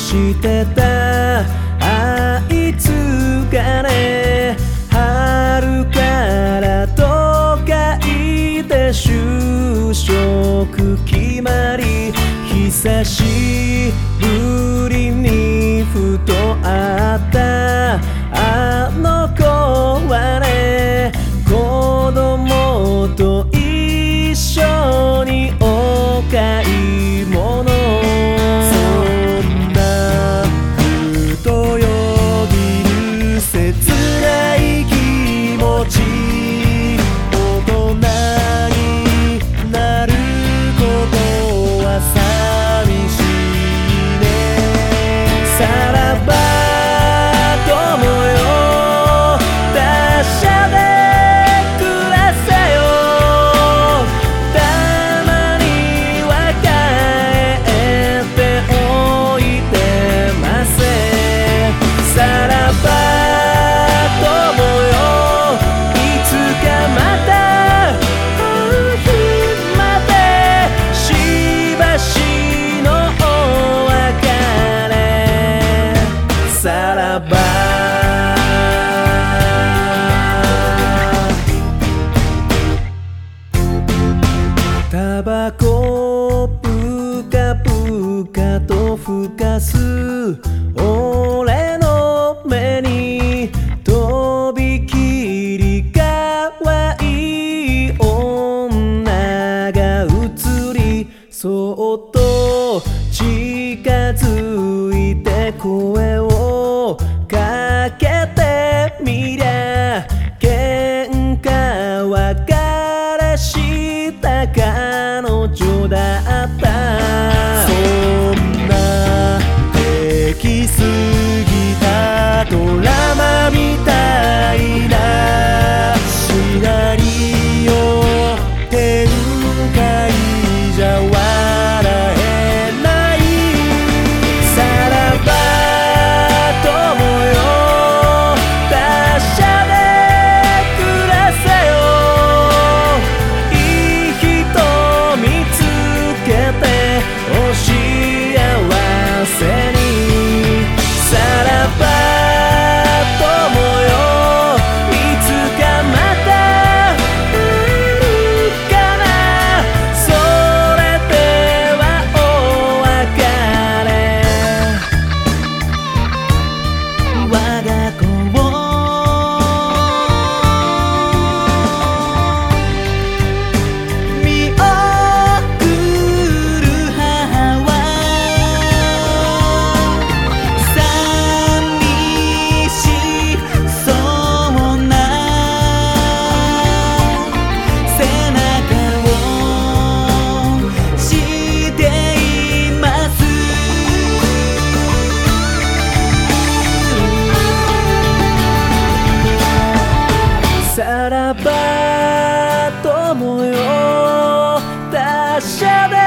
してたあいつがね、春から都会で就職決まり、久しぶりにふと会ったあの子はね、子供と一緒にお買い物。そんなふとよぎる切ない気持ち、大人になることは寂しいね。さらば友よ、達者で暮らせよ。たまには帰っておいてませ。さらば友よ、いつかまた会う日まで、しばしのお別れ。さらばタバコぷかぷかとふかす俺の目に、とびきりかわいい女が映り、そっと近づいて声をかけてみりゃ、喧嘩別れした彼女だった。そんな出来すぎたドラマみたいなシナリオ展開じゃ笑えない。さらば友よ、達者で暮らせよ。いい人見つけてお幸せに。さらば友よ、いつかまた会えるかな。それではお別れ。我が子を見送る母は寂しそうな背中をしています。さらば友よ、達者で